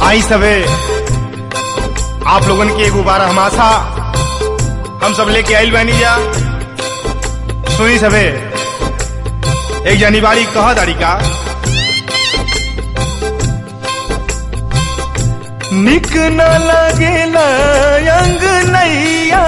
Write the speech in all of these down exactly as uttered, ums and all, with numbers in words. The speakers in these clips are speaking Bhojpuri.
आई सबे आप लोगन के एगो बारह हमासा हम सब लेके आइल बानी जा। सुनी सबे एक जानी बाड़ी कह दाड़ी का निक न लगेला अंग नैया,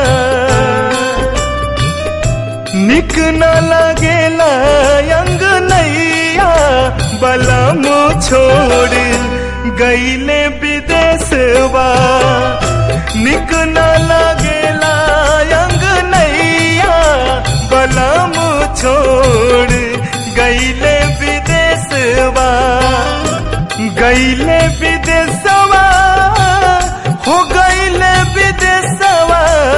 निक न लगेला अंग नैया, बलम छोड़ गईले विदेशवा। निक न लगेला अंग नैया, बलम छोड़ गईले विदेशवा। गईले विदेशवा हो गईले विदेशवा,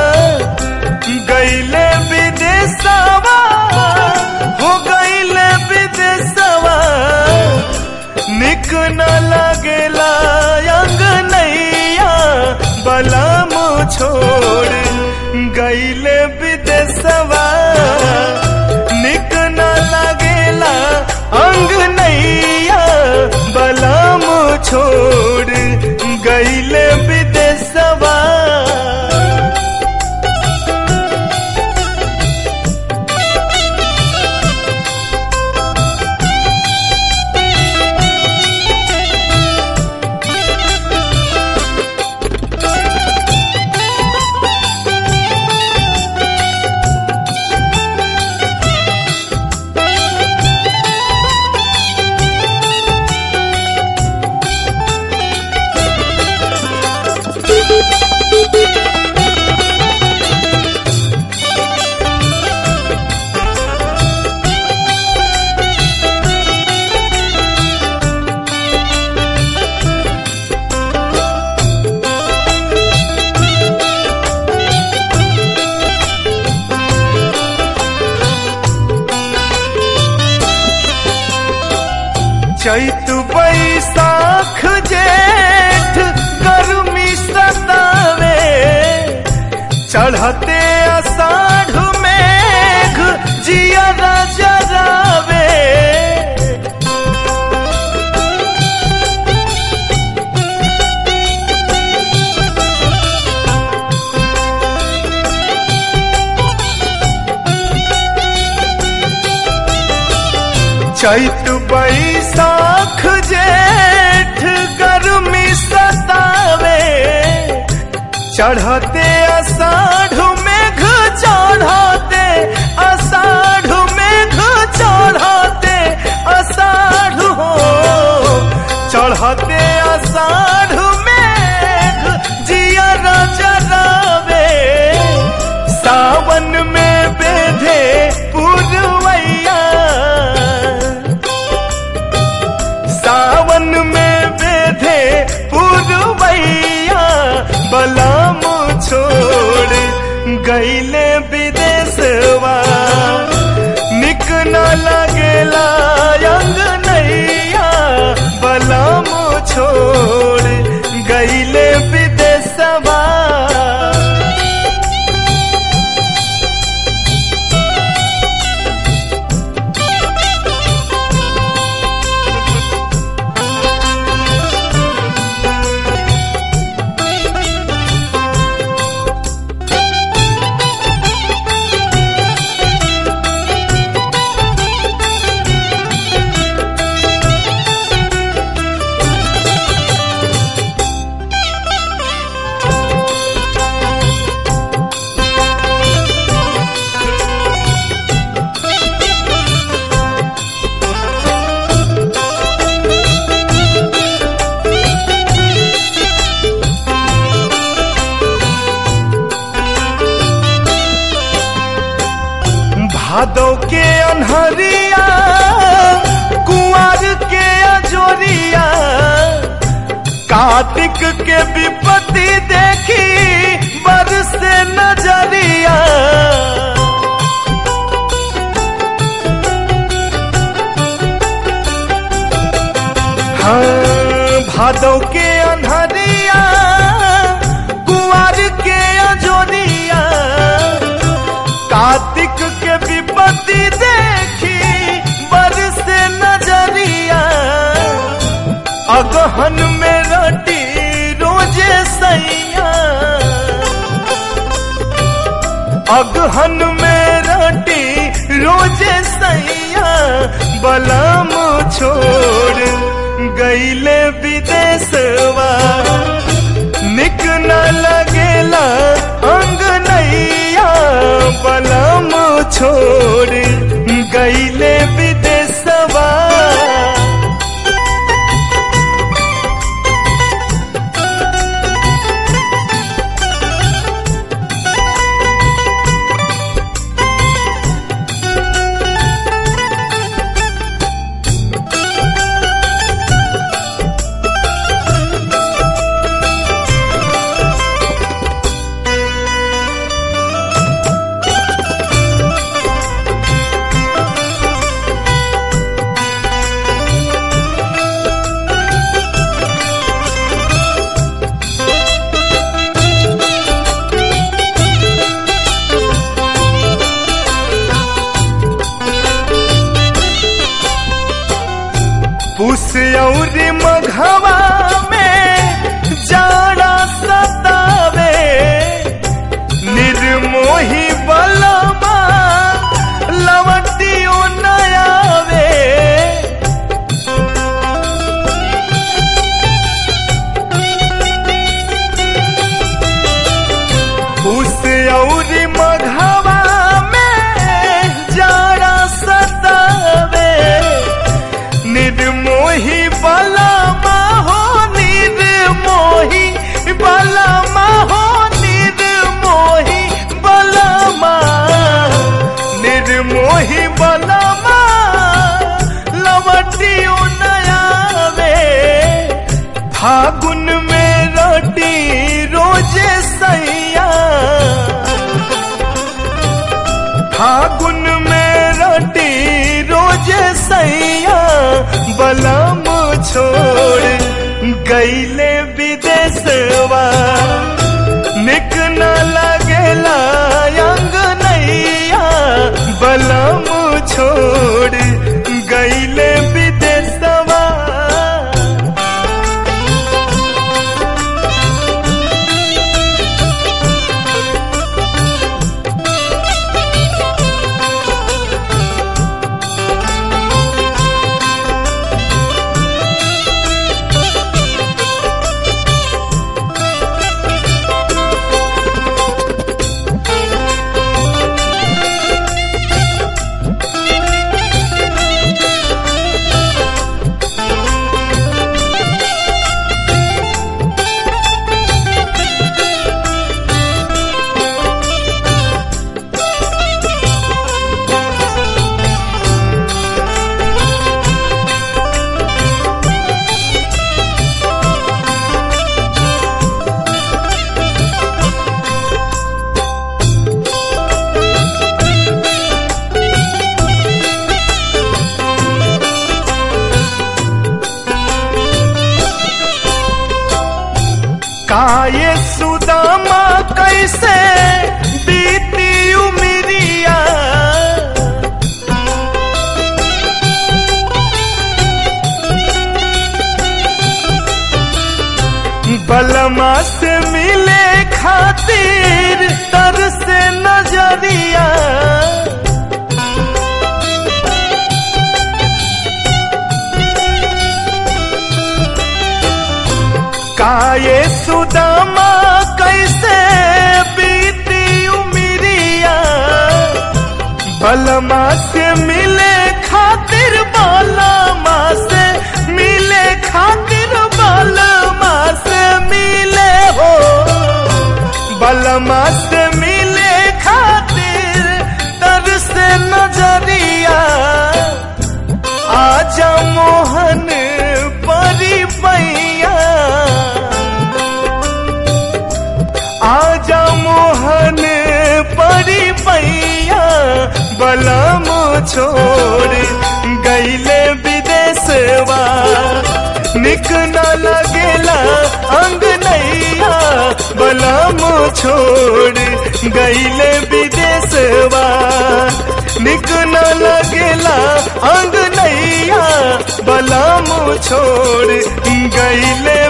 गईले विदेशवा हो गईले विदेशवा। निक न लगेला अंग नैया, बलम छोड़ गईले विदेशवा। निक न लगेला अंग नैया, बलम छोड़ गईले विदेशवा। चैत बैसाख जेठ गर्मी सतावे, चढ़ते आषाढ़ मेघ जिया जरावे। चैत बैसाख जेठ गर्मी सतावे, चढ़ते आषाढ़ मेघ चढ़ते आषाढ़ मेघ चढ़ते आषाढ़ हो। चढ़ते आषाढ़ मेघ जिया जरावे। सावन में बेधे पुरवैया, सावन में बेधे पुरवैया, बलम छोड़ गईले विदेशवा। निक न लगेला अंग नैया, बलम छोड़ गईले विदेशवा। भादो के अनहरिया कुंवर के अजोरिया, कार्तिक के विपत्ति देखी बरसे नजरिया। हाँ भादो के अनहरिया कुंवर के अजोरिया, कार्तिक के विपत्ति देखी बरसे नजरिया। अगहन में रट अगहन में रोटी रोजे सैया बलम छोड़ गईले विदेशवा। निक न लगेला अंगनैया बलम छोड़ गईले विदेशवा। पुस औरी मघवा में जाड़ा सतावे निर्मोही बलमा लवटियो नयावे। पुस औरी मघवा में जाड़ा सतावे निर्मोही बलमा हो निर्मोही बलमा हो निर्मोही बलमा निर्मोही बलमा लवटियो नयावे। फागुन में रोटी रोजे सैया फागुन में रोटी रोजे सैया बलम छोड़ गईले विदेशवा। निक न लगेला अंगनैया बलम छोड़ गईले विदेशवा। काये सुदामा कैसे बीती उमरिया बलमा से मिले खातिर तरसे नजरिया। काये सुदामा कैसे बीती उमरिया बलमा से मिले खातिर बलमा से मिले खातिर बलमा से मिले हो बलमा से मिले खातिर तरसे नजरिया। आजा मोहन परी पैया आजा मोहन परी पैया बलम छोड़ गईले विदेशवा। निक न लगेला अंगनैया बलम छोड़ गईले विदेशवा। निक न लगेला अंगनैया बलम छोड़ गईले